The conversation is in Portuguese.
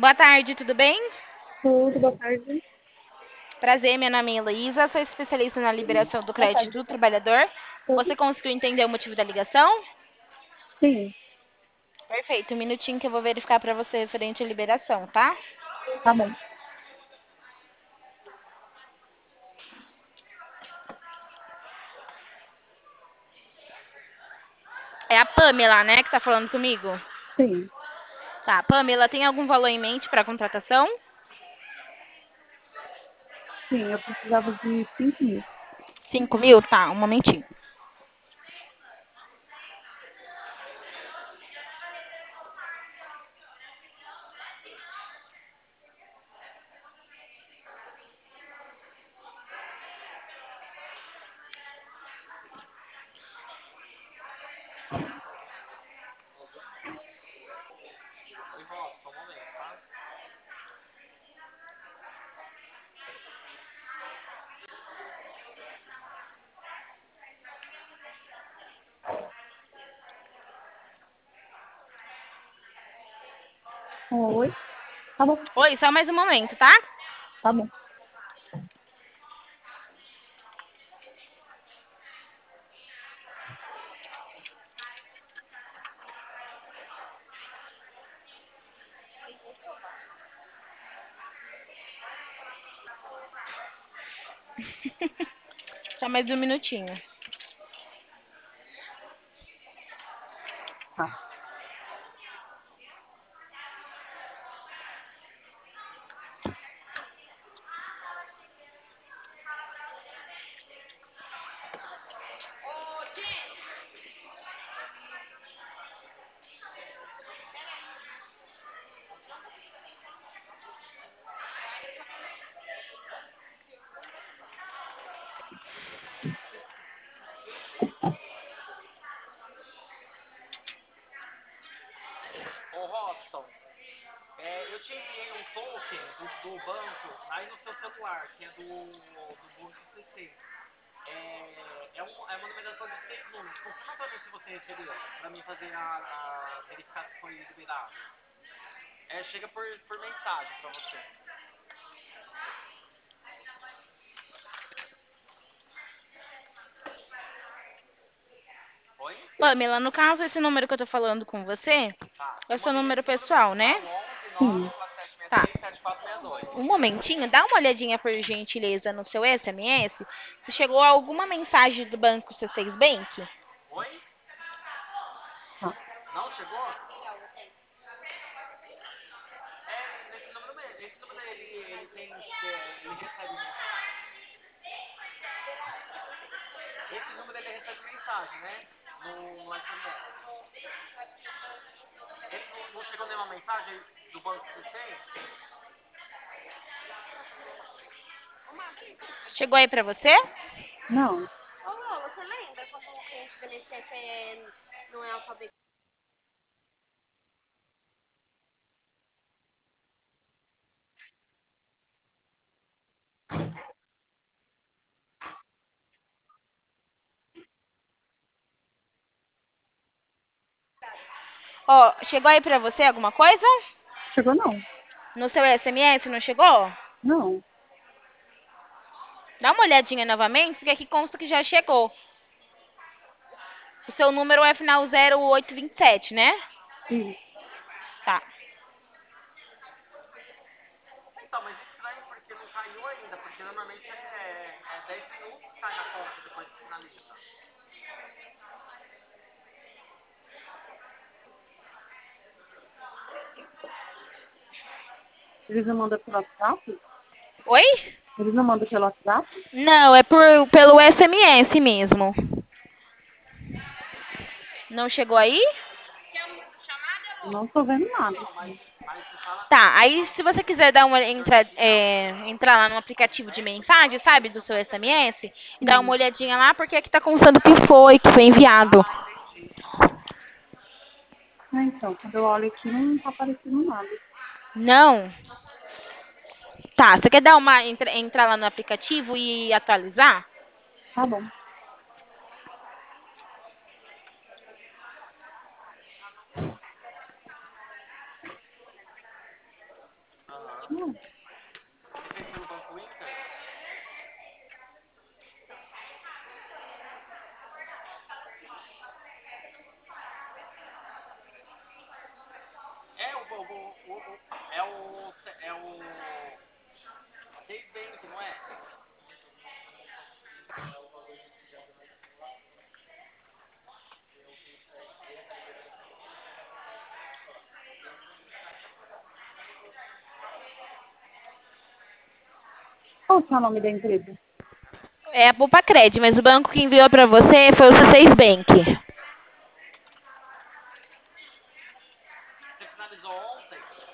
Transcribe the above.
Boa tarde, tudo bem? Tudo, boa tarde. Prazer, meu nome é Heloísa, sou especialista na liberação do Boa crédito tarde. do trabalhador. Você Tudo? conseguiu entender o motivo da ligação? Sim, Perfeito, um minutinho que eu vou verificar para você referente à liberação, tá? tá bom. É a Pamela, né, que tá falando comigo? Sim, Tá, Pamela, tem algum valor em mente para a contratação? sim, eu precisava de 5.000. 5.000? Tá, um momentinho. Oi? Tá bom, Oi, só mais um momento, tá? tá bom. Só mais um minutinho. Tá. Ô Robson, eu te enviei um token do banco aí no seu celular, que é do Banco C6. É uma numeração de 6 números. Confirma pra mim se você recebeu, pra mim fazer verificar se foi liberado. Chega por mensagem pra você. Oi? Pamela, no caso, esse número que eu tô falando com você Tá. é o Eu seu mandei número nesse número pessoal, mesmo, né? tá? 11 Sim, Tá. 94766 7462. Um momentinho, dá uma olhadinha por gentileza no seu SMS. Se chegou alguma mensagem do banco C6 Bank? Oi? tá. Não chegou? Nesse número mesmo. Esse número ele tem. Ele recebe mensagem. Esse número ele recebe mensagem, né? No SMS. Ele não chegou nenhuma mensagem do banco C6? Chegou aí pra você? Não, Ó, chegou aí pra você alguma coisa? chegou não. No seu SMS não chegou? Não, Dá uma olhadinha novamente, porque aqui consta que já chegou. O seu número é final 0827, né? sim. Tá. Então, mas estranho porque não caiu ainda, porque normalmente é 10 minutos que cai na conta depois que finaliza. Eles não mandam pelo WhatsApp? Oi? Eles não mandam pelo WhatsApp? Não, é pelo SMS mesmo. Não chegou aí? Não tô vendo nada. Então, mas se fala assim, Tá, aí se você quiser dar uma entrar lá no aplicativo de mensagem, sabe, do seu SMS, e dar uma Sim. olhadinha lá, porque aqui tá constando que foi enviado. entendi. Então, quando eu olho aqui, não tá aparecendo nada. Não. Tá, você quer dar entrar lá no aplicativo e atualizar? Tá bom. Não. Você fez pelo Banco Inter? É o Chase Bank, não é? Qual que é o nome da empresa? É a Pupacred, mas o banco que enviou para você foi o C6 Bank. Você finalizou ontem?